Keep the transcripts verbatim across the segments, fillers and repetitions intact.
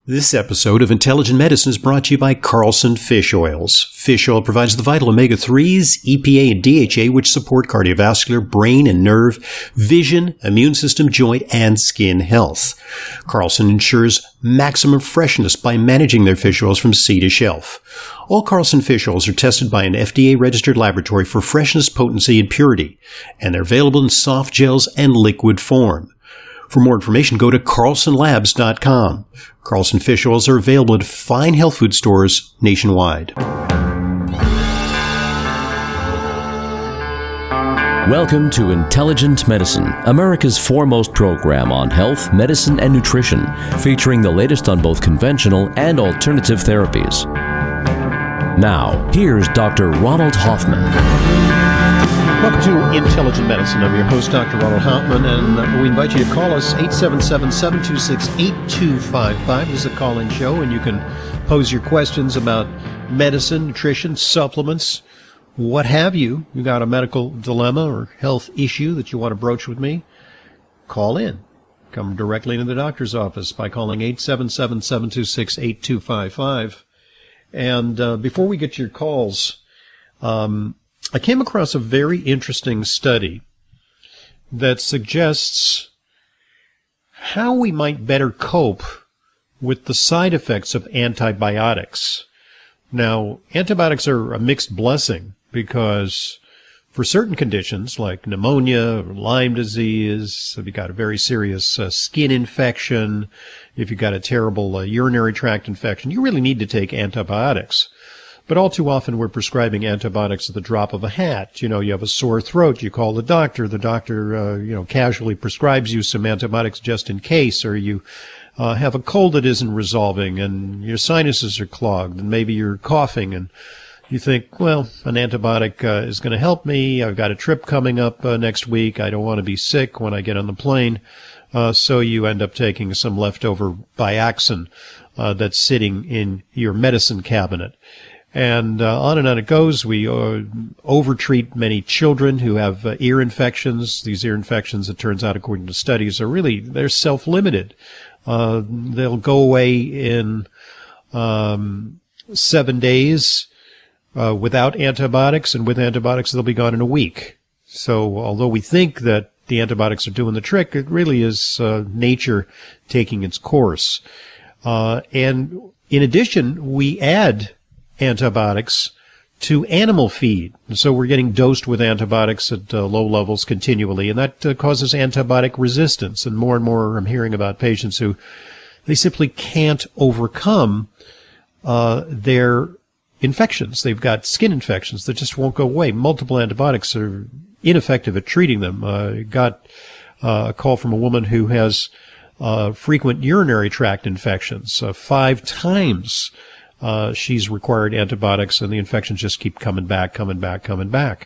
This episode of Intelligent Medicine is brought to you by Carlson Fish Oils. Fish oil provides the vital omega threes, E P A, and D H A, which support cardiovascular, brain and nerve, vision, immune system, joint, and skin health. Carlson ensures maximum freshness by managing their fish oils from sea to shelf. All Carlson fish oils are tested by an F D A-registered laboratory for freshness, potency, and purity, and they're available in soft gels and liquid form. For more information, go to carlson labs dot com. Carlson fish oils are available at fine health food stores nationwide. Welcome to Intelligent Medicine, America's foremost program on health, medicine, and nutrition, featuring the latest on both conventional and alternative therapies. Now, here's Doctor Ronald Hoffman. Welcome to Intelligent Medicine. I'm your host, Doctor Ronald Hoffman, and we invite you to call us eight seven seven, seven two six, eight two five five. This is a call-in show, and you can pose your questions about medicine, nutrition, supplements, what have you. You got a medical dilemma or health issue that you want to broach with me, call in. Come directly into the doctor's office by calling eight seven seven, seven two six, eight two five five. And uh, before we get to your calls, um, I came across a very interesting study that suggests how we might better cope with the side effects of antibiotics. Now, antibiotics are a mixed blessing because for certain conditions like pneumonia, or Lyme disease, if you've got a very serious uh, skin infection, if you've got a terrible uh, urinary tract infection, you really need to take antibiotics. But all too often we're prescribing antibiotics at the drop of a hat. You know, you have a sore throat, you call the doctor, the doctor, uh, you know, casually prescribes you some antibiotics just in case, or you uh, have a cold that isn't resolving and your sinuses are clogged and maybe you're coughing and you think, well, an antibiotic uh, is going to help me. I've got a trip coming up uh, next week. I don't want to be sick when I get on the plane. Uh, so you end up taking some leftover Biaxin uh, that's sitting in your medicine cabinet. And uh, on and on it goes. We uh, overtreat many children who have uh, ear infections. These ear infections, it turns out, according to studies, are really, they're self-limited. Uh, they'll go away in um, seven days uh, without antibiotics, and with antibiotics, they'll be gone in a week. So although we think that the antibiotics are doing the trick, it really is uh, nature taking its course. Uh, and in addition, we add antibiotics to animal feed. And so we're getting dosed with antibiotics at uh, low levels continually, and that uh, causes antibiotic resistance. And more and more I'm hearing about patients who they simply can't overcome uh, their infections. They've got skin infections that just won't go away. Multiple antibiotics are ineffective at treating them. I uh, got uh, a call from a woman who has uh, frequent urinary tract infections, uh, five times Uh, she's required antibiotics, and the infections just keep coming back, coming back, coming back.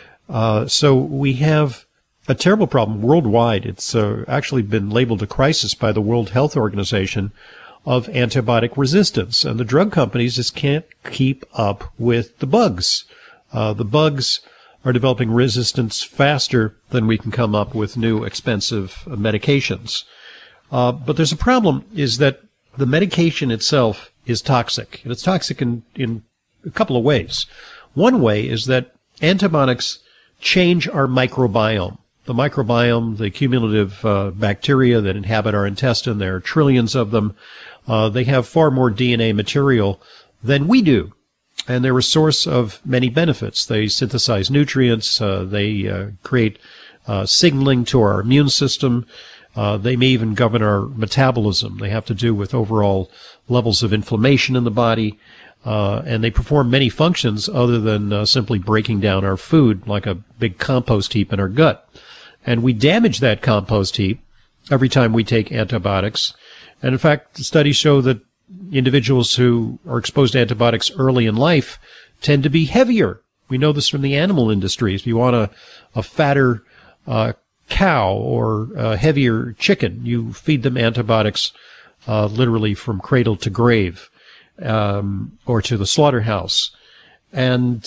Uh, so we have a terrible problem worldwide. It's uh, actually been labeled a crisis by the World Health Organization of antibiotic resistance, and the drug companies just can't keep up with the bugs. Uh, the bugs are developing resistance faster than we can come up with new expensive uh, medications. Uh, but there's a problem, is that the medication itself is toxic. And it's toxic in, in a couple of ways. One way is that antibiotics change our microbiome. The microbiome, the cumulative uh, bacteria that inhabit our intestine, there are trillions of them. Uh, they have far more D N A material than we do. And they're a source of many benefits. They synthesize nutrients. Uh, they uh, create uh, signaling to our immune system. Uh, they may even govern our metabolism. They have to do with overall levels of inflammation in the body, uh, and they perform many functions other than uh, simply breaking down our food like a big compost heap in our gut. And we damage that compost heap every time we take antibiotics. And in fact, studies show that individuals who are exposed to antibiotics early in life tend to be heavier. We know this from the animal industry. If you want a, a fatter uh cow or a heavier chicken, you feed them antibiotics uh, literally from cradle to grave, um, or to the slaughterhouse. And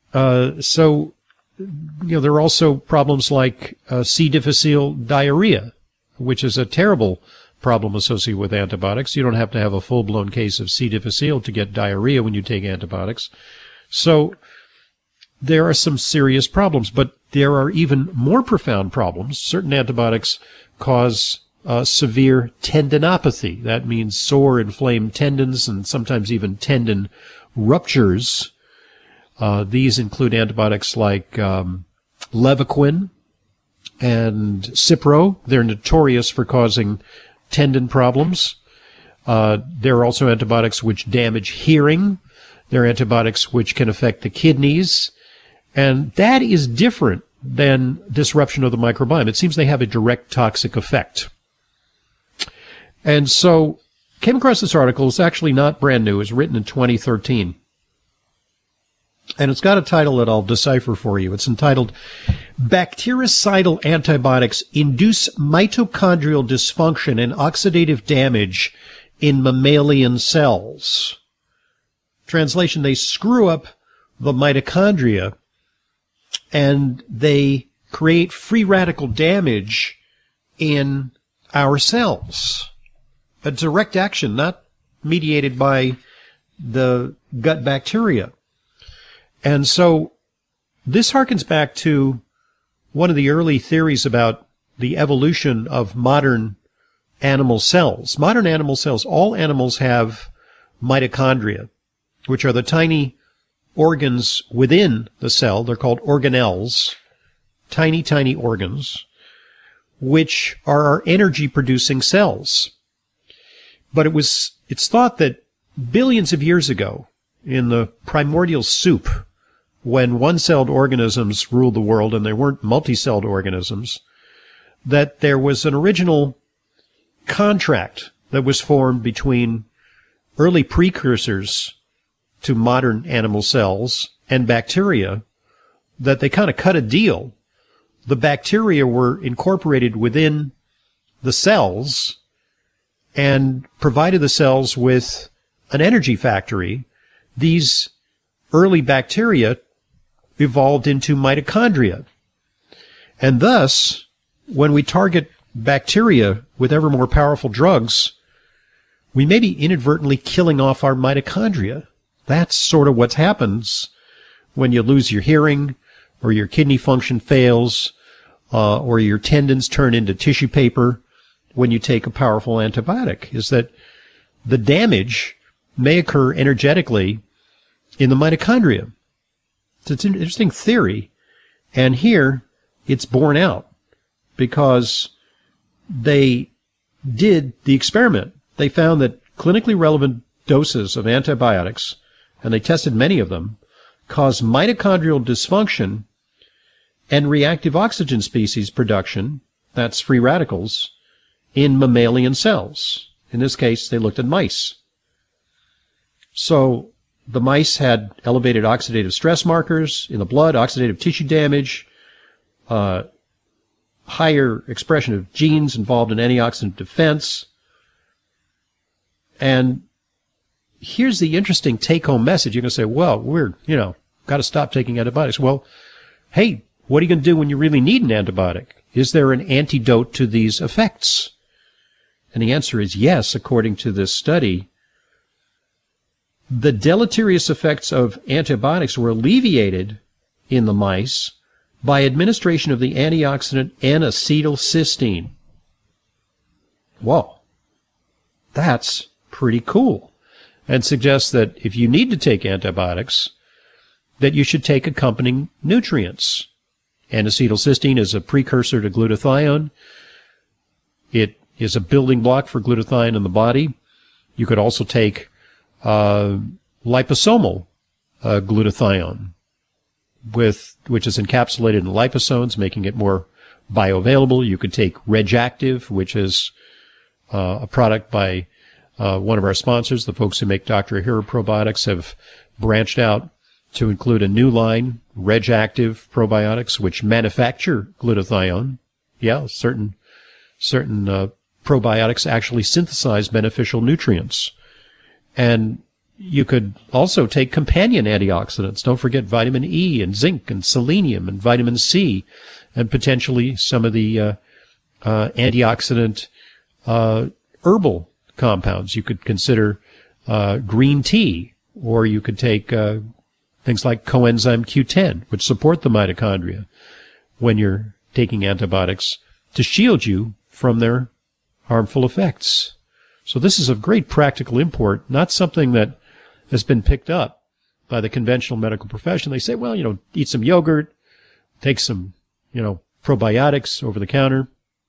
uh, so, you know, there are also problems like uh, C. difficile diarrhea, which is a terrible problem associated with antibiotics. You don't have to have a full-blown case of C. difficile to get diarrhea when you take antibiotics. So there are some serious problems, but there are even more profound problems. Certain antibiotics cause uh, severe tendinopathy. That means sore, inflamed tendons and sometimes even tendon ruptures. Uh, these include antibiotics like um, Levaquin and Cipro. They're notorious for causing tendon problems. Uh, there are also antibiotics which damage hearing. There are antibiotics which can affect the kidneys. And that is different than disruption of the microbiome. It seems they have a direct toxic effect. And so, came across this article. It's actually not brand new. It was written in twenty thirteen. And it's got a title that I'll decipher for you. It's entitled, Bactericidal Antibiotics Induce Mitochondrial Dysfunction and Oxidative Damage in Mammalian Cells. Translation, they screw up the mitochondria and they create free radical damage in our cells. A direct action, not mediated by the gut bacteria. And so this harkens back to one of the early theories about the evolution of modern animal cells. Modern animal cells, all animals have mitochondria, which are the tiny organs within the cell. They're called organelles, tiny, tiny organs, which are our energy-producing cells. But it was, it's thought that billions of years ago, in the primordial soup, when one-celled organisms ruled the world and they weren't multi-celled organisms, that there was an original contract that was formed between early precursors to modern animal cells and bacteria, that they kind of cut a deal. The bacteria were incorporated within the cells and provided the cells with an energy factory. These early bacteria evolved into mitochondria. And thus, when we target bacteria with ever more powerful drugs, we may be inadvertently killing off our mitochondria. That's sort of what happens when you lose your hearing, or your kidney function fails, uh, or your tendons turn into tissue paper when you take a powerful antibiotic, is that the damage may occur energetically in the mitochondria. So it's an interesting theory, and here it's borne out because they did the experiment. They found that clinically relevant doses of antibiotics, and they tested many of them, cause mitochondrial dysfunction and reactive oxygen species production, that's free radicals, in mammalian cells. In this case, they looked at mice. So the mice had elevated oxidative stress markers in the blood, oxidative tissue damage, uh, higher expression of genes involved in antioxidant defense. And here's the interesting take-home message. You're going to say, well, we're, you know, got to stop taking antibiotics. Well, hey, what are you going to do when you really need an antibiotic? Is there an antidote to these effects? And the answer is yes, according to this study. The deleterious effects of antibiotics were alleviated in the mice by administration of the antioxidant N-acetylcysteine. Whoa, that's pretty cool, and suggests that if you need to take antibiotics, that you should take accompanying nutrients. N-acetylcysteine is a precursor to glutathione. It is a building block for glutathione in the body. You could also take uh, liposomal uh, glutathione, with which is encapsulated in liposomes, making it more bioavailable. You could take RegActive, which is uh, a product by uh, one of our sponsors. The folks who make Doctor Ahura probiotics have branched out to include a new line, RegActive probiotics, which manufacture glutathione. Yeah, certain certain uh, probiotics actually synthesize beneficial nutrients. And you could also take companion antioxidants. Don't forget vitamin E and zinc and selenium and vitamin C, and potentially some of the uh, uh, antioxidant uh, herbal compounds. You could consider uh, green tea, or you could take uh, things like coenzyme Q ten, which support the mitochondria when you're taking antibiotics to shield you from their harmful effects. So this is of great practical import, not something that has been picked up by the conventional medical profession. They say, well, you know, eat some yogurt, take some, you know, probiotics over the counter.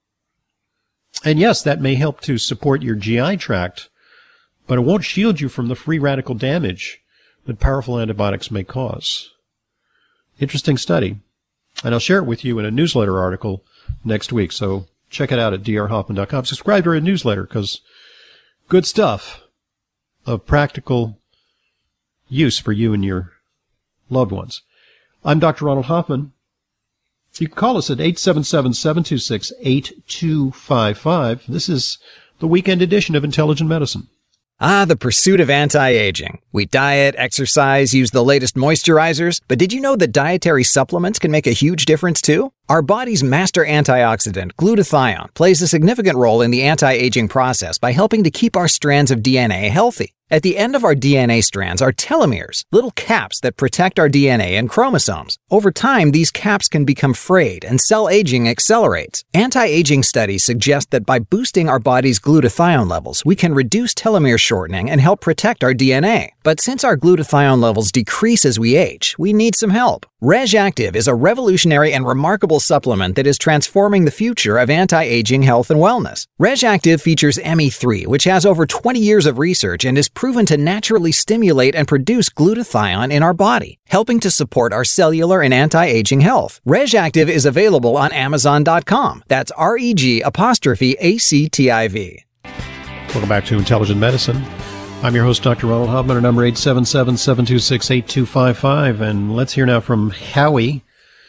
And yes, that may help to support your G I tract, but it won't shield you from the free radical damage that powerful antibiotics may cause. Interesting study. And I'll share it with you in a newsletter article next week. So check it out at d r hoffman dot com. Subscribe to our newsletter, because good stuff of practical use for you and your loved ones. I'm Doctor Ronald Hoffman. You can call us at eight seven seven, seven two six, eight two five five. This is the weekend edition of Intelligent Medicine. Ah, the pursuit of anti-aging. We diet, exercise, use the latest moisturizers. But did you know that dietary supplements can make a huge difference too? Our body's master antioxidant, glutathione, plays a significant role in the anti-aging process by helping to keep our strands of D N A healthy. At the end of our D N A strands are telomeres, little caps that protect our D N A and chromosomes. Over time, these caps can become frayed and cell aging accelerates. Anti-aging studies suggest that by boosting our body's glutathione levels, we can reduce telomere shortening and help protect our D N A. But since our glutathione levels decrease as we age, we need some help. RegActive is a revolutionary and remarkable supplement that is transforming the future of anti-aging health and wellness. RegActive features M E three, which has over twenty years of research and is proven to naturally stimulate and produce glutathione in our body, helping to support our cellular and anti-aging health. RegActive is available on amazon dot com. That's R E G apostrophe A C T I V. Welcome back to Intelligent Medicine. I'm your host, Doctor Ronald Hoffman. Our number eight seven seven, seven two six, eight two five five. And let's hear now from Howie.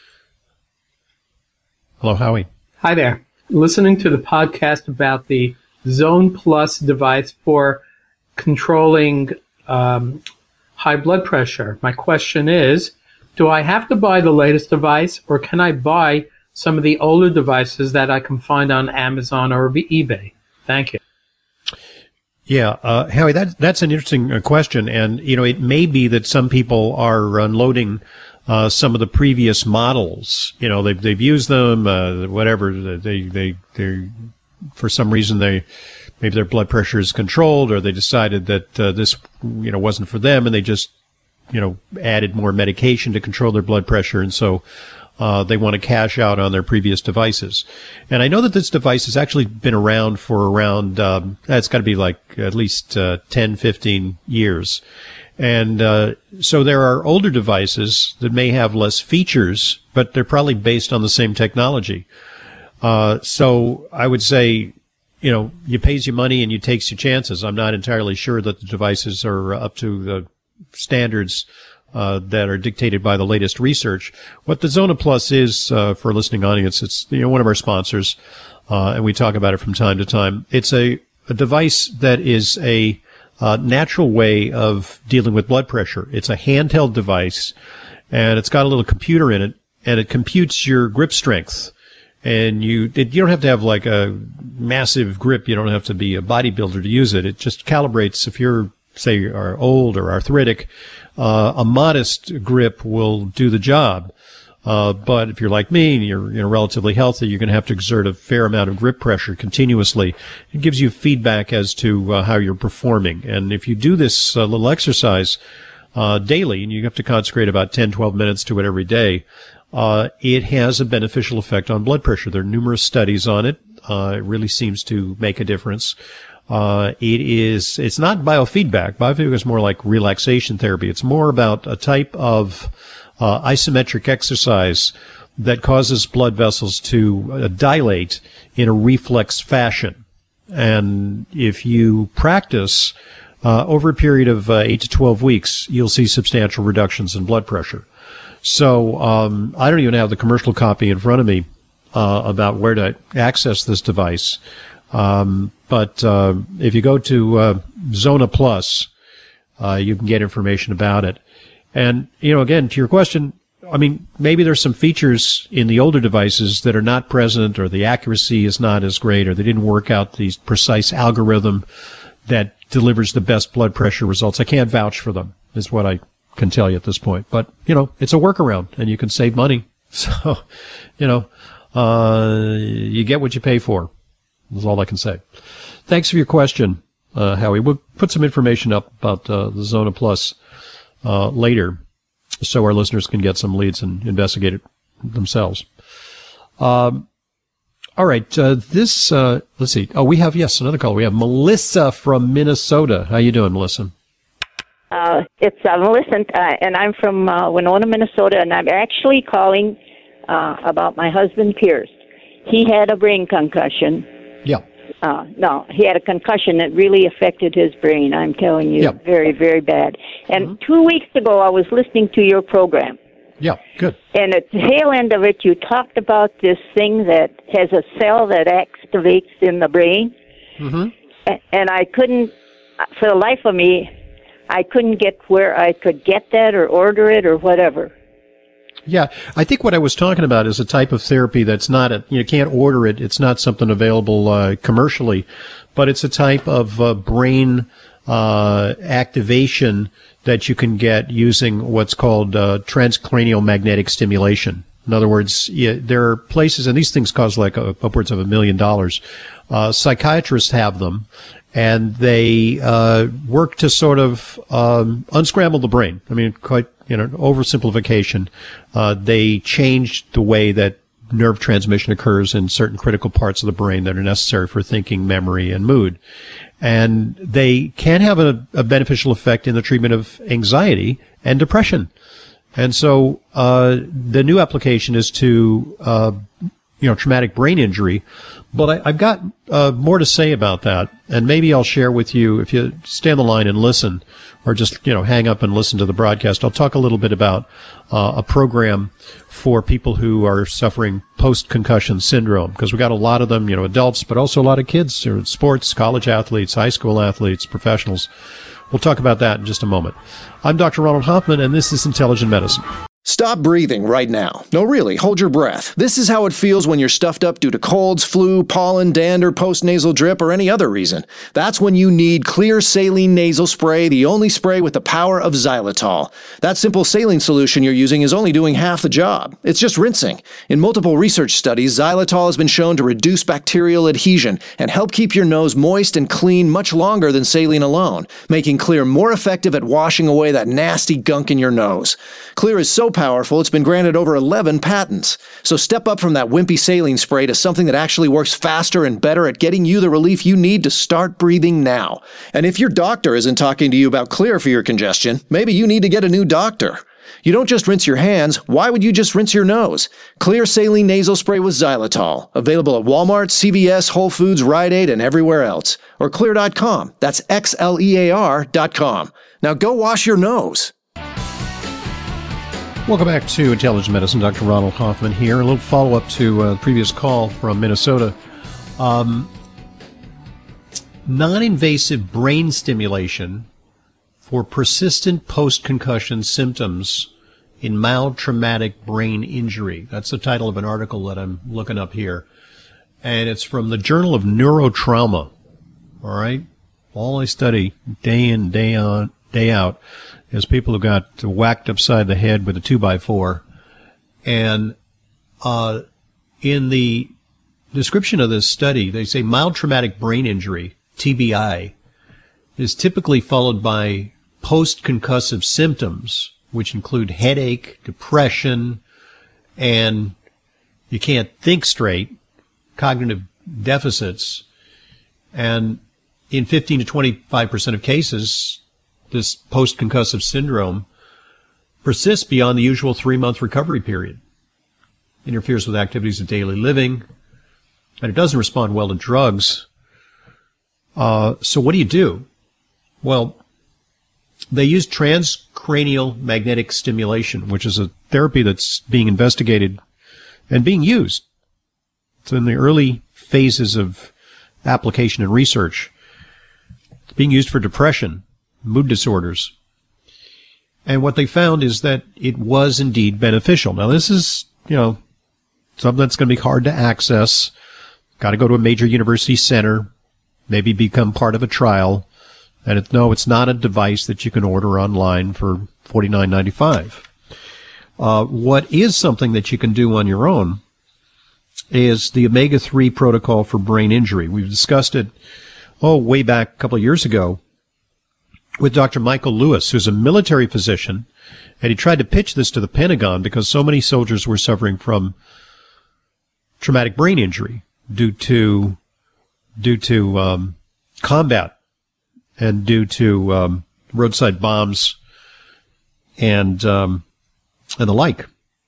Hello, Howie. Hi there. Listening to the podcast about the Zone Plus device for controlling um, high blood pressure. My question is, do I have to buy the latest device, or can I buy some of the older devices that I can find on Amazon or eBay? Thank you. Yeah, uh, Howie, that, that's an interesting uh, question. And, you know, it may be that some people are unloading uh, some of the previous models. You know, they've, they've used them, uh, whatever, they, they, they, for some reason they, maybe their blood pressure is controlled, or they decided that uh, this, you know, wasn't for them, and they just, you know, added more medication to control their blood pressure. And so, Uh, they want to cash out on their previous devices. And I know that this device has actually been around for around, um, it's got to be like at least uh, ten, fifteen years. And uh, so there are older devices that may have less features, but they're probably based on the same technology. Uh, so I would say, you know, you pays your money and you takes your chances. I'm not entirely sure that the devices are up to the standards Uh, that are dictated by the latest research. What the Zona Plus is, uh, for a listening audience, it's, you know, one of our sponsors, uh, and we talk about it from time to time. It's a, a device that is a uh, natural way of dealing with blood pressure. It's a handheld device, and it's got a little computer in it, and it computes your grip strength. And you, it, you don't have to have like a massive grip. You don't have to be a bodybuilder to use it. It just calibrates if you're, say, are old or arthritic. Uh, a modest grip will do the job. Uh, but if you're like me and you're, you know, relatively healthy, you're going to have to exert a fair amount of grip pressure continuously. It gives you feedback as to uh, how you're performing. And if you do this uh, little exercise uh, daily, and you have to consecrate about ten, twelve minutes to it every day, uh, it has a beneficial effect on blood pressure. There are numerous studies on it. Uh, it really seems to make a difference. Uh, it is, it's not biofeedback. Biofeedback is more like relaxation therapy. It's more about a type of, uh, isometric exercise that causes blood vessels to uh, dilate in a reflex fashion. And if you practice, uh, over a period of uh, eight to twelve weeks, you'll see substantial reductions in blood pressure. So, um, I don't even have the commercial copy in front of me, uh, about where to access this device. Um, but, uh, if you go to, uh, Zona Plus, uh, you can get information about it. And, you know, again, to your question, I mean, maybe there's some features in the older devices that are not present, or the accuracy is not as great, or they didn't work out the precise algorithm that delivers the best blood pressure results. I can't vouch for them, is what I can tell you at this point. But, you know, it's a workaround, and you can save money. So, you know, uh, you get what you pay for. That's all I can say. Thanks for your question, uh, Howie. We'll put some information up about uh, the Zona Plus uh, later, so our listeners can get some leads and investigate it themselves. Um, all right. Uh, this, uh, let's see. Oh, we have, yes, another caller. We have Melissa from Minnesota. How you doing, Melissa? Uh, it's uh, Melissa, uh, and I'm from uh, Winona, Minnesota, and I'm actually calling uh, about my husband, Pierce. He had a brain concussion. Yeah. Uh, no, he had a concussion that really affected his brain, I'm telling you, Yep. very, very bad. And Mm-hmm. two weeks ago, I was listening to your program. Yeah, good. And at the tail end of it, you talked about this thing that has a cell that activates in the brain. Mm-hmm. A- And I couldn't, for the life of me, I couldn't get where I could get that or order it or whatever. Yeah, I think what I was talking about is a type of therapy that's not a, you can't order it. It's not something available uh, commercially, but it's a type of uh, brain uh, activation that you can get using what's called uh, transcranial magnetic stimulation. In other words, yeah, there are places, and these things cost like uh, upwards of a million dollars. Uh, psychiatrists have them, and they uh, work to sort of um, unscramble the brain. I mean, quite, you know, oversimplification. Uh, they change the way that nerve transmission occurs in certain critical parts of the brain that are necessary for thinking, memory, and mood. And they can have a, a beneficial effect in the treatment of anxiety and depression. And so uh, the new application is to, uh, you know, traumatic brain injury. But I, I've got uh, more to say about that, and maybe I'll share with you if you stay on the line and listen, or just, you know, hang up and listen to the broadcast. I'll talk a little bit about uh, a program for people who are suffering post-concussion syndrome, because we got a lot of them, you know, adults, but also a lot of kids, you know, sports, college athletes, high school athletes, professionals. We'll talk about that in just a moment. I'm Doctor Ronald Hoffman, and this is Intelligent Medicine. Stop breathing right now. No, really, hold your breath. This is how it feels when you're stuffed up due to colds, flu, pollen, dander, postnasal drip, or any other reason. That's when you need Clear Saline Nasal Spray, the only spray with the power of xylitol. That simple saline solution you're using is only doing half the job. It's just rinsing. In multiple research studies, xylitol has been shown to reduce bacterial adhesion and help keep your nose moist and clean much longer than saline alone, making Clear more effective at washing away that nasty gunk in your nose. Clear is so powerful, it's been granted over eleven patents. So step up from that wimpy saline spray to something that actually works faster and better at getting you the relief you need to start breathing now. And if your doctor isn't talking to you about Clear for your congestion, maybe you need to get a new doctor. You don't just rinse your hands. Why would you just rinse your nose? Clear Saline Nasal Spray with xylitol. Available at Walmart, C V S, Whole Foods, Rite Aid, and everywhere else. Or clear dot com. That's X L E A R dot com. Now go wash your nose. Welcome back to Intelligent Medicine. Doctor Ronald Hoffman here. A little follow-up to a previous call from Minnesota. Um, non-invasive brain stimulation for persistent post-concussion symptoms in mild traumatic brain injury. That's the title of an article that I'm looking up here. And it's from the Journal of Neurotrauma. All right? All I study day in, day on, day out is people who got whacked upside the head with a two by four. And uh, in the description of this study, they say mild traumatic brain injury, T B I, is typically followed by post-concussive symptoms, which include headache, depression, and you can't think straight, cognitive deficits. And in fifteen to twenty-five percent of cases, this post-concussive syndrome persists beyond the usual three-month recovery period, interferes with activities of daily living, and it doesn't respond well to drugs. Uh, so what do you do? Well, they use transcranial magnetic stimulation, which is a therapy that's being investigated and being used. It's in the early phases of application and research. It's being used for depression, mood disorders. And what they found is that it was indeed beneficial. Now, this is, you know, something that's going to be hard to access. Got to go to a major university center, maybe become part of a trial. And it, no, it's not a device that you can order online for forty-nine ninety-five. Uh, what is something that you can do on your own is the omega three protocol for brain injury. We've discussed it, oh, way back a couple of years ago with Doctor Michael Lewis, who's a military physician, and he tried to pitch this to the Pentagon because so many soldiers were suffering from traumatic brain injury due to due to um, combat and due to um, roadside bombs and um, and the like.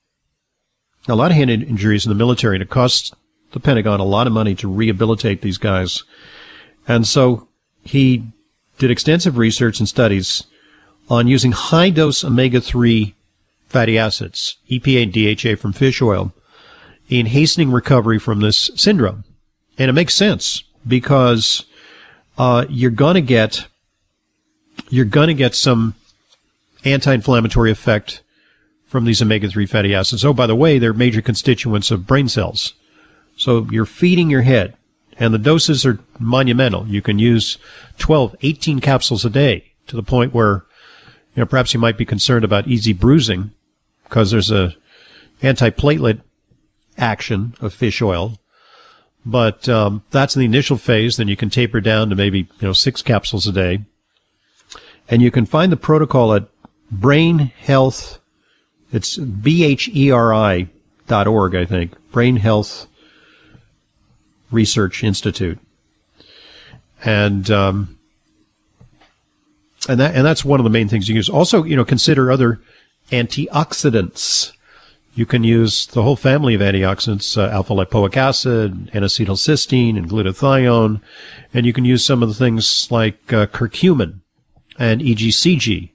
A lot of hand injuries in the military, and it costs the Pentagon a lot of money to rehabilitate these guys. And so he did extensive research and studies on using high-dose omega three fatty acids, E P A and D H A from fish oil, in hastening recovery from this syndrome. And it makes sense because uh, you're going to get you're going to get some anti-inflammatory effect from these omega three fatty acids. Oh, by the way, they're major constituents of brain cells. So you're feeding your head. And the doses are monumental. You can use twelve, eighteen capsules a day to the point where, you know, perhaps you might be concerned about easy bruising because there's a antiplatelet action of fish oil. But um, that's in the initial phase. Then you can taper down to maybe, you know, six capsules a day. And you can find the protocol at Brain Health. It's B H E R I dot org, I think. Brain Health Research Institute, and um, and that and that's one of the main things you use. Also, you know, consider other antioxidants. You can use the whole family of antioxidants: uh, alpha lipoic acid, N-acetylcysteine, and glutathione, and you can use some of the things like uh, curcumin and E G C G.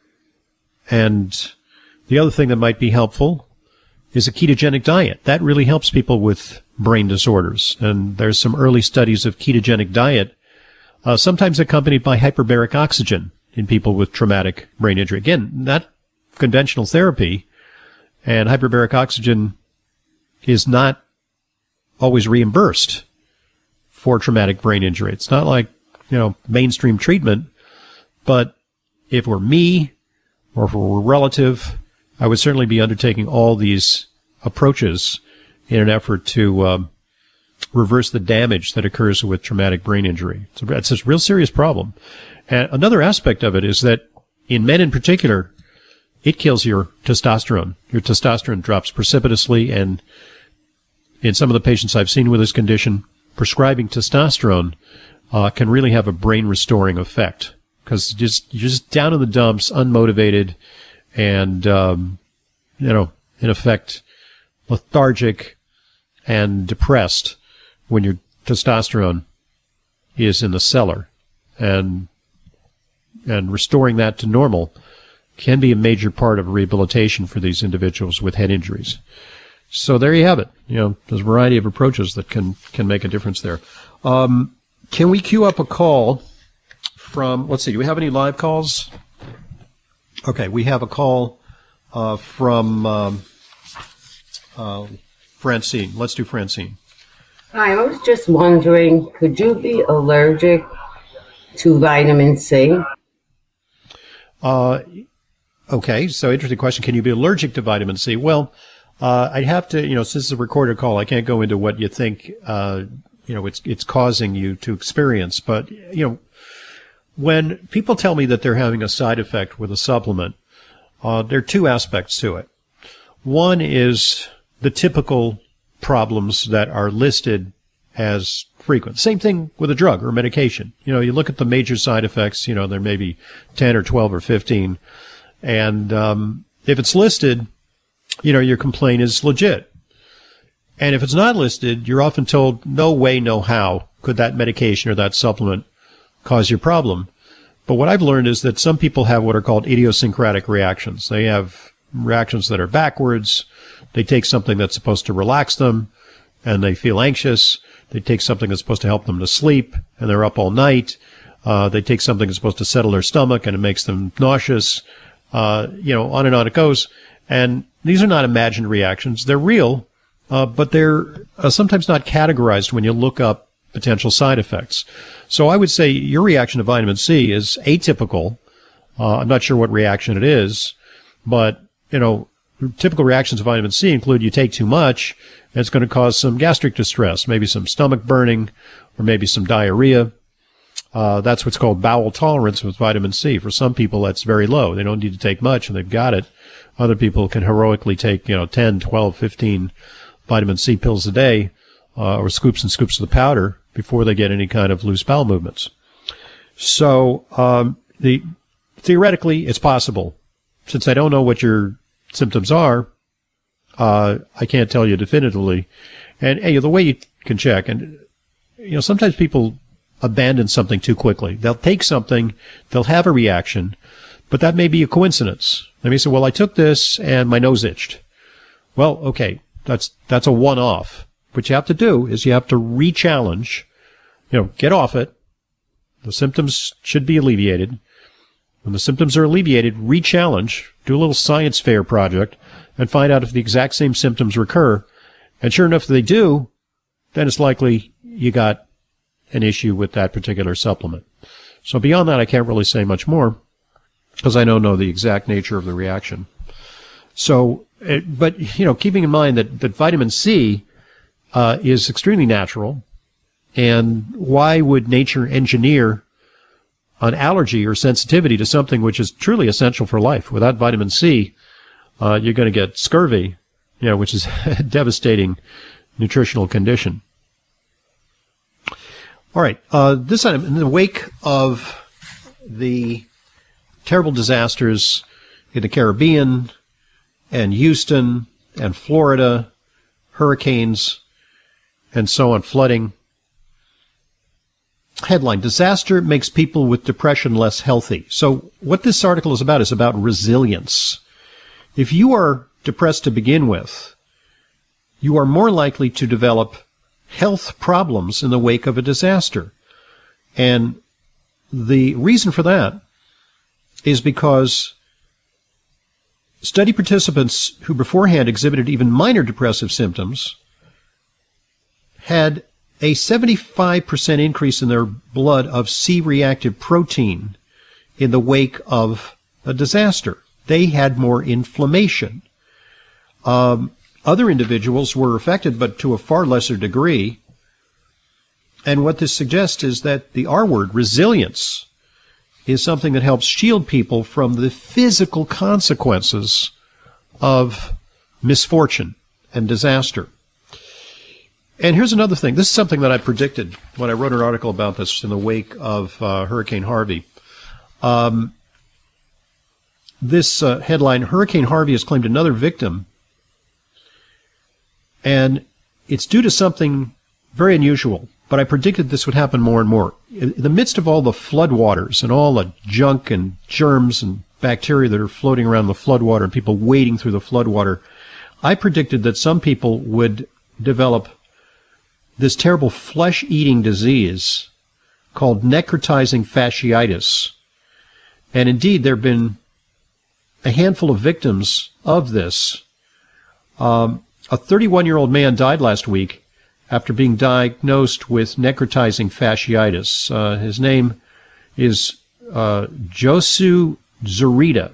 And the other thing that might be helpful is a ketogenic diet. That really helps people with brain disorders. And there's some early studies of ketogenic diet, uh, sometimes accompanied by hyperbaric oxygen in people with traumatic brain injury. Again, not conventional therapy, and hyperbaric oxygen is not always reimbursed for traumatic brain injury. It's not like, you know, mainstream treatment, but if it were me or if it were a relative, I would certainly be undertaking all these approaches in an effort to um, reverse the damage that occurs with traumatic brain injury. It's a, it's a real serious problem. And another aspect of it is that in men in particular, it kills your testosterone. Your testosterone drops precipitously, and in some of the patients I've seen with this condition, prescribing testosterone uh, can really have a brain-restoring effect because just, you're just down in the dumps, unmotivated, and, um, you know, in effect, lethargic and depressed when your testosterone is in the cellar. And and restoring that to normal can be a major part of rehabilitation for these individuals with head injuries. So there you have it. You know, there's a variety of approaches that can, can make a difference there. Um, can we queue up a call from, let's see, do we have any live calls? Okay, we have a call uh, from um, uh, Francine. Let's do Francine. Hi, I was just wondering, could you be allergic to vitamin C? Uh, okay, so interesting question. Can you be allergic to vitamin C? Well, uh, I'd have to, you know, since this is a recorded call, I can't go into what you think, uh, you know, it's it's causing you to experience. But, you know, when people tell me that they're having a side effect with a supplement, uh, there are two aspects to it. One is the typical problems that are listed as frequent. Same thing with a drug or medication. You know, you look at the major side effects, you know, there may be ten or twelve or fifteen. And um, if it's listed, you know, your complaint is legit. And if it's not listed, you're often told, no way, no how could that medication or that supplement cause your problem. But what I've learned is that some people have what are called idiosyncratic reactions. They have reactions that are backwards. They take something that's supposed to relax them, and they feel anxious. They take something that's supposed to help them to sleep, and they're up all night. Uh, they take something that's supposed to settle their stomach, and it makes them nauseous. Uh, you know, on and on it goes. And these are not imagined reactions. They're real, uh, but they're uh, sometimes not categorized when you look up potential side effects. So I would say your reaction to vitamin C is atypical. Uh, I'm not sure what reaction it is, but, you know, typical reactions to vitamin C include you take too much, and it's going to cause some gastric distress, maybe some stomach burning, or maybe some diarrhea. Uh, that's what's called bowel tolerance with vitamin C. For some people, that's very low. They don't need to take much, and they've got it. Other people can heroically take, you know, ten, twelve, fifteen vitamin C pills a day, uh, or scoops and scoops of the powder before they get any kind of loose bowel movements. So, um, the, theoretically, it's possible. Since I don't know what your symptoms are, uh, I can't tell you definitively. And, hey, the way you can check, and, you know, sometimes people abandon something too quickly. They'll take something, they'll have a reaction, but that may be a coincidence. They may say, well, I took this and my nose itched. Well, okay, that's, that's a one-off. What you have to do is you have to re-challenge, you know, get off it. The symptoms should be alleviated. When the symptoms are alleviated, re-challenge, do a little science fair project, and find out if the exact same symptoms recur. And sure enough, if they do, then it's likely you got an issue with that particular supplement. So beyond that, I can't really say much more because I don't know the exact nature of the reaction. So, it, but, you know, keeping in mind that, that vitamin C uh, is extremely natural, and why would nature engineer an allergy or sensitivity to something which is truly essential for life? Without vitamin C, uh, you're going to get scurvy, you know, which is a devastating nutritional condition. All right. Uh, this item, in the wake of the terrible disasters in the Caribbean and Houston and Florida, hurricanes and so on, flooding. Headline, disaster makes people with depression less healthy. So what this article is about is about resilience. If you are depressed to begin with, you are more likely to develop health problems in the wake of a disaster. And the reason for that is because study participants who beforehand exhibited even minor depressive symptoms had a seventy-five percent increase in their blood of C-reactive protein in the wake of a disaster. They had more inflammation. Um, Other individuals were affected, but to a far lesser degree. And what this suggests is that the R word, resilience, is something that helps shield people from the physical consequences of misfortune and disaster. And here's another thing. This is something that I predicted when I wrote an article about this in the wake of uh, Hurricane Harvey. Um, this uh, headline, Hurricane Harvey has claimed another victim. And it's due to something very unusual, but I predicted this would happen more and more. In the midst of all the floodwaters and all the junk and germs and bacteria that are floating around the floodwater and people wading through the floodwater, I predicted that some people would develop this terrible flesh-eating disease called necrotizing fasciitis. And indeed, there have been a handful of victims of this. Um, A thirty-one-year-old man died last week after being diagnosed with necrotizing fasciitis. Uh, his name is uh, Josu Zurita.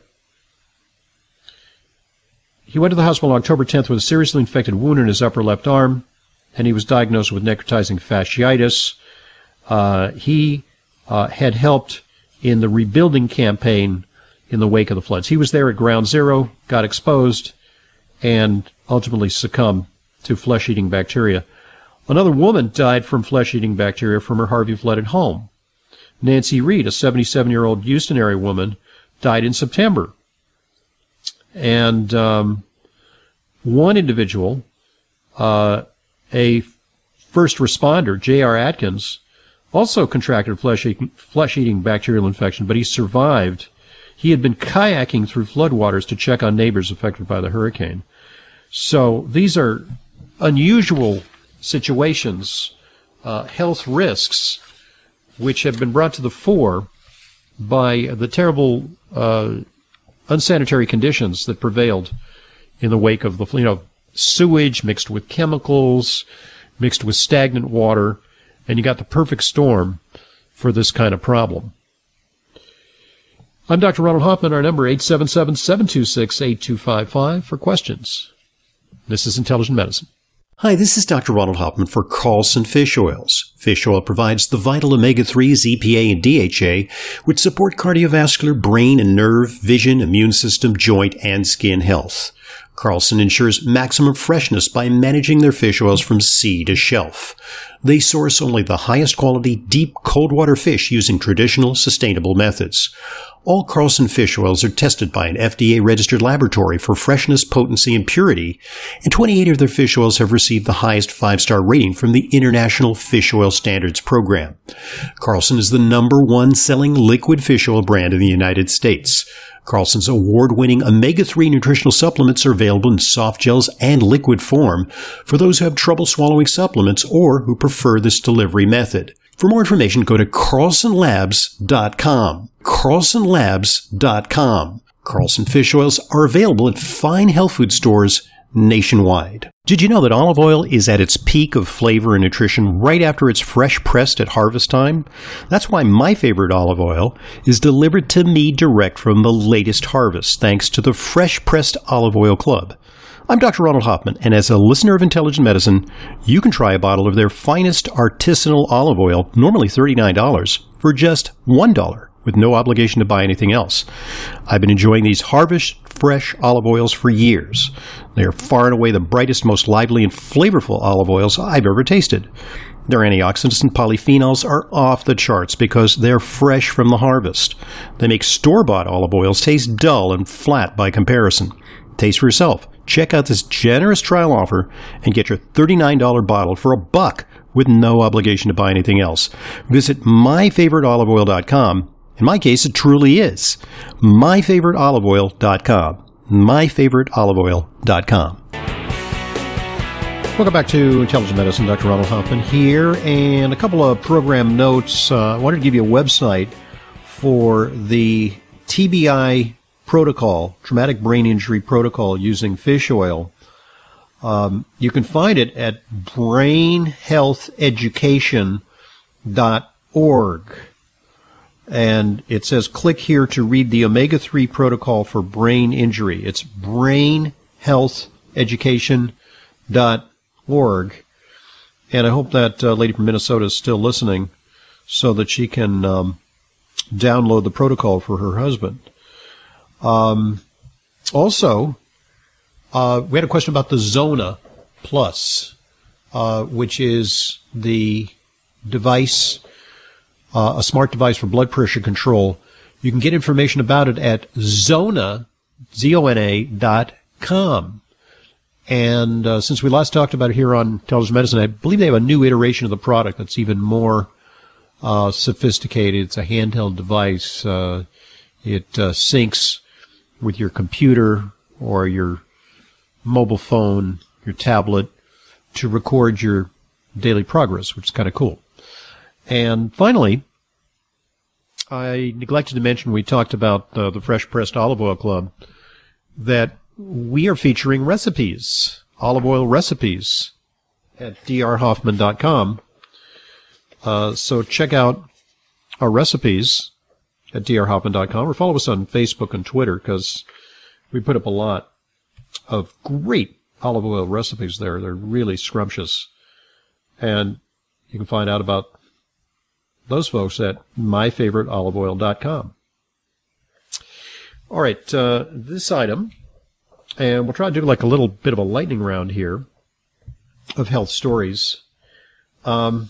He went to the hospital on October tenth with a seriously infected wound in his upper left arm, and he was diagnosed with necrotizing fasciitis. Uh, he uh, had helped in the rebuilding campaign in the wake of the floods. He was there at ground zero, got exposed, and ultimately succumbed to flesh-eating bacteria. Another woman died from flesh-eating bacteria from her Harvey-flooded home. Nancy Reed, a seventy-seven-year-old Houston area woman, died in September. And um, one individual, uh, a first responder, J R Atkins, also contracted flesh-eating, flesh-eating bacterial infection, but he survived. He had been kayaking through floodwaters to check on neighbors affected by the hurricane. So these are unusual situations, uh, health risks, which have been brought to the fore by the terrible uh, unsanitary conditions that prevailed in the wake of the, you know, sewage mixed with chemicals, mixed with stagnant water, and you got the perfect storm for this kind of problem. I'm Doctor Ronald Hoffman. Our number eight seven seven, seven two six, eight two five five for questions. This is Intelligent Medicine. Hi, this is Doctor Ronald Hoffman for Carlson Fish Oils. Fish oil provides the vital omega threes, E P A, and D H A, which support cardiovascular, brain and nerve, vision, immune system, joint, and skin health. Carlson ensures maximum freshness by managing their fish oils from sea to shelf. They source only the highest quality, deep, cold water fish using traditional, sustainable methods. All Carlson fish oils are tested by an F D A-registered laboratory for freshness, potency, and purity, and twenty-eight of their fish oils have received the highest five-star rating from the International Fish Oil Standards Program. Carlson is the number one selling liquid fish oil brand in the United States. Carlson's award-winning omega three nutritional supplements are available in soft gels and liquid form for those who have trouble swallowing supplements or who prefer this delivery method. For more information, go to carlson labs dot com. carlson labs dot com. Carlson fish oils are available at fine health food stores nationwide. Did you know that olive oil is at its peak of flavor and nutrition right after it's fresh pressed at harvest time? That's why my favorite olive oil is delivered to me direct from the latest harvest, thanks to the Fresh Pressed Olive Oil Club. I'm Doctor Ronald Hoffman, and as a listener of Intelligent Medicine, you can try a bottle of their finest artisanal olive oil, normally thirty-nine dollars, for just one dollar, with no obligation to buy anything else. I've been enjoying these Harvest Fresh olive oils for years. They are far and away the brightest, most lively, and flavorful olive oils I've ever tasted. Their antioxidants and polyphenols are off the charts because they're fresh from the harvest. They make store-bought olive oils taste dull and flat by comparison. Taste for yourself. Check out this generous trial offer and get your thirty-nine dollars bottle for a buck with no obligation to buy anything else. Visit my favorite olive oil dot com. In my case, it truly is my favorite olive oil dot com. my favorite olive oil dot com. Welcome back to Intelligent Medicine. Doctor Ronald Hoffman here, and a couple of program notes. Uh, I wanted to give you a website for the T B I protocol, traumatic brain injury protocol using fish oil. Um, you can find it at brain health education dot org. And it says, click here to read the omega three protocol for brain injury. It's brain health education dot org. And I hope that uh, lady from Minnesota is still listening so that she can um, download the protocol for her husband. Um, also, uh, we had a question about the Zona Plus, uh, which is the device, uh, a smart device for blood pressure control. You can get information about it at Zona, Z O N A dot com. And uh, since we last talked about it here on Intelligent Medicine, I believe they have a new iteration of the product that's even more uh, sophisticated. It's a handheld device. Uh, it uh, syncs with your computer or your mobile phone, your tablet, to record your daily progress, which is kind of cool. And finally, I neglected to mention, we talked about uh, the Fresh Pressed Olive Oil Club, that we are featuring recipes, olive oil recipes, at d r hoffman dot com. Uh, so check out our recipes at d r hoffman dot com, or follow us on Facebook and Twitter, because we put up a lot of great olive oil recipes there. They're really scrumptious. And you can find out about those folks at my favorite olive oil dot com. All right, uh, this item, and we'll try to do like a little bit of a lightning round here of health stories. Um,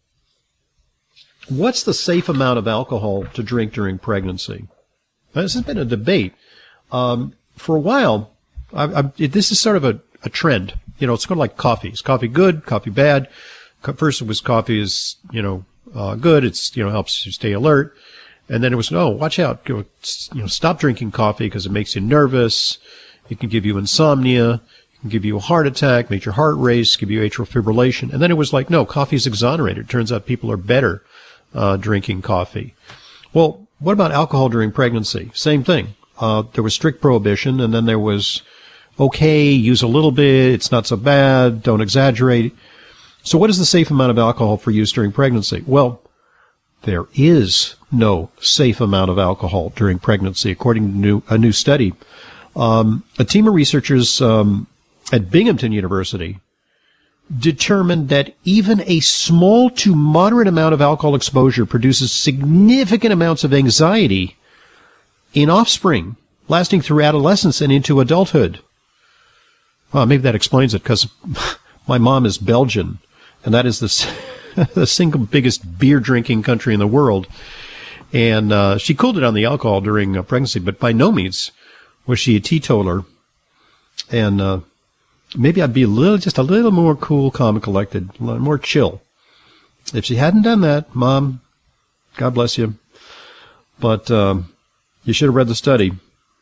what's the safe amount of alcohol to drink during pregnancy? Now, this has been a debate. Um, for a while, I, I, it, this is sort of a, a trend. You know, it's kind of like coffee. Is coffee good? Coffee bad? First it was coffee is, you know, uh, good. It's, you know, helps you stay alert. And then it was, oh, watch out. You know, stop drinking coffee because it makes you nervous. It can give you insomnia. It can give you a heart attack, make your heart race, give you atrial fibrillation. And then it was like, no, coffee is exonerated. It turns out people are better uh, drinking coffee. Well, what about alcohol during pregnancy? Same thing. Uh, there was strict prohibition, and then there was, okay, use a little bit, it's not so bad, don't exaggerate. So what is the safe amount of alcohol for use during pregnancy? Well, there is no safe amount of alcohol during pregnancy, according to new, a new study. Um, a team of researchers um, at Binghamton University determined that even a small to moderate amount of alcohol exposure produces significant amounts of anxiety in offspring, lasting through adolescence and into adulthood. Well, maybe that explains it, because my mom is Belgian, and that is the, the single biggest beer-drinking country in the world. And uh, she cooled it on the alcohol during uh, pregnancy, but by no means was she a teetotaler. And uh, maybe I'd be a little, just a little more cool, calm, and collected, a little more chill. If she hadn't done that, Mom, God bless you. But um, you should have read the study.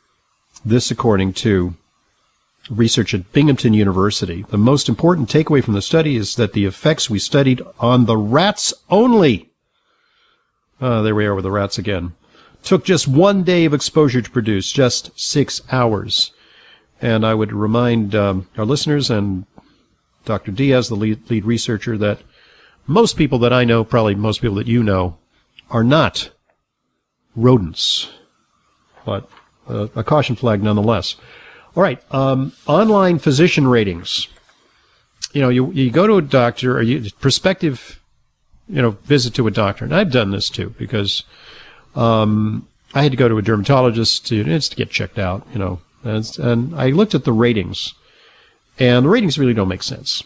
This, according to research at Binghamton University. The most important takeaway from the study is that the effects we studied on the rats only, uh, there we are with the rats again, took just one day of exposure to produce, just six hours. And I would remind um, our listeners and Doctor Diaz, the lead, lead researcher, that most people that I know, probably most people that you know, are not rodents. But uh, a caution flag nonetheless. All right, um, online physician ratings. You know, you you go to a doctor, or you prospective, you know, visit to a doctor, and I've done this too, because um, I had to go to a dermatologist to, it's to get checked out, you know, and, and I looked at the ratings, and the ratings really don't make sense,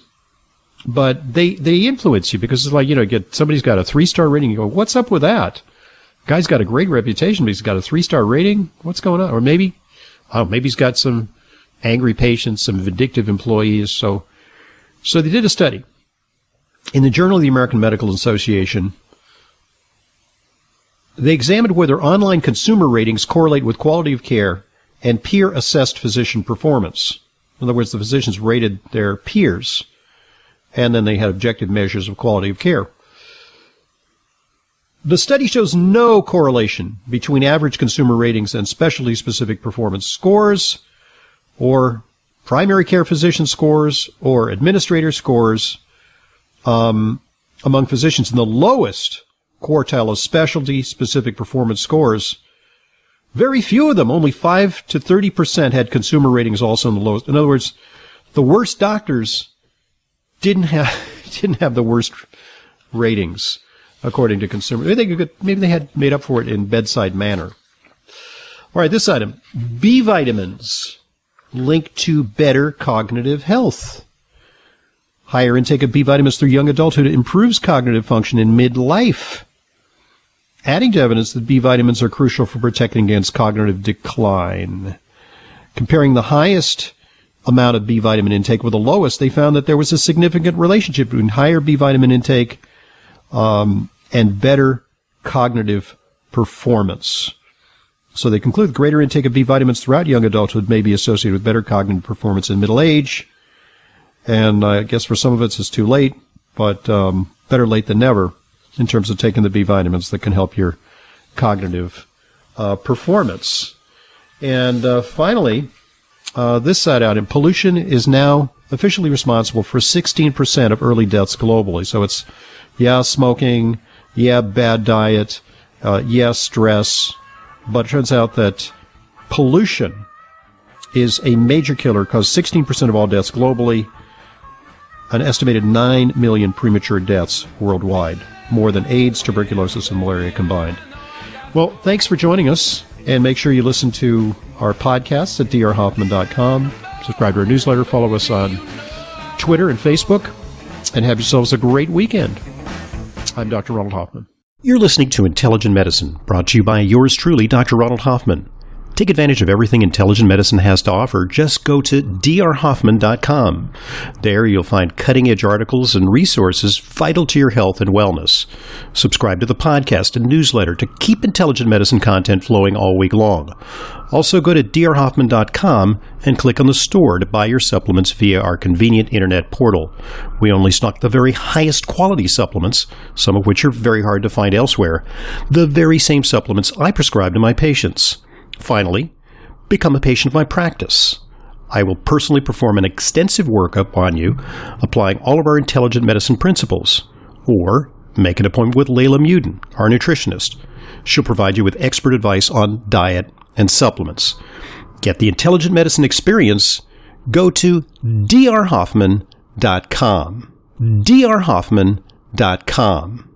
but they they influence you, because it's like, you know, get somebody's got a three star rating, you go, what's up with that? Guy's got a great reputation, but he's got a three star rating. What's going on? Or maybe, oh, maybe he's got some angry patients, some vindictive employees. So, so they did a study in the Journal of the American Medical Association. They examined whether online consumer ratings correlate with quality of care and peer-assessed physician performance. In other words, the physicians rated their peers, and then they had objective measures of quality of care. The study shows no correlation between average consumer ratings and specialty-specific performance scores, or primary care physician scores, or administrator scores um, among physicians in the lowest quartile of specialty-specific performance scores. Very few of them, only five to thirty percent, had consumer ratings also in the lowest. In other words, the worst doctors didn't have didn't have the worst ratings, according to consumer. Maybe they, could, maybe they had made up for it in bedside manner. All right, this item. B vitamins linked to better cognitive health. Higher intake of B vitamins through young adulthood improves cognitive function in midlife, adding to evidence that B vitamins are crucial for protecting against cognitive decline. Comparing the highest amount of B vitamin intake with the lowest, they found that there was a significant relationship between higher B vitamin intake Um, and better cognitive performance. So they conclude greater intake of B vitamins throughout young adulthood may be associated with better cognitive performance in middle age. And I guess for some of us it's too late, but um, better late than never in terms of taking the B vitamins that can help your cognitive uh, performance. And uh, finally, uh, this side out, and pollution is now officially responsible for sixteen percent of early deaths globally. So it's Yeah, smoking, yeah, bad diet, uh, yeah, stress. But it turns out that pollution is a major killer, because sixteen percent of all deaths globally, an estimated nine million premature deaths worldwide, more than AIDS, tuberculosis, and malaria combined. Well, thanks for joining us, and make sure you listen to our podcasts at d r hoffman dot com. Subscribe to our newsletter, follow us on Twitter and Facebook, and have yourselves a great weekend. I'm Doctor Ronald Hoffman. You're listening to Intelligent Medicine, brought to you by yours truly, Doctor Ronald Hoffman. Take advantage of everything Intelligent Medicine has to offer. Just go to d r hoffman dot com. There you'll find cutting-edge articles and resources vital to your health and wellness. Subscribe to the podcast and newsletter to keep Intelligent Medicine content flowing all week long. Also go to d r hoffman dot com and click on the store to buy your supplements via our convenient internet portal. We only stock the very highest quality supplements, some of which are very hard to find elsewhere, the very same supplements I prescribe to my patients. Finally, become a patient of my practice. I will personally perform an extensive workup on you, applying all of our intelligent medicine principles. Or make an appointment with Layla Muden, our nutritionist. She'll provide you with expert advice on diet and supplements. Get the intelligent medicine experience. Go to d r hoffman dot com. d r hoffman dot com.